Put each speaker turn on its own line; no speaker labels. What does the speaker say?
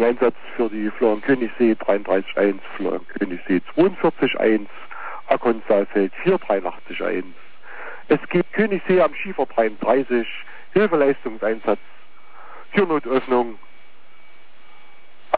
Einsatz für die Florian Königssee 33.1, Florian Königssee 42.1, Akon Saalfeld 483.1. Es gibt Königssee am Schiefer 33, Hilfeleistungseinsatz, Türnotöffnung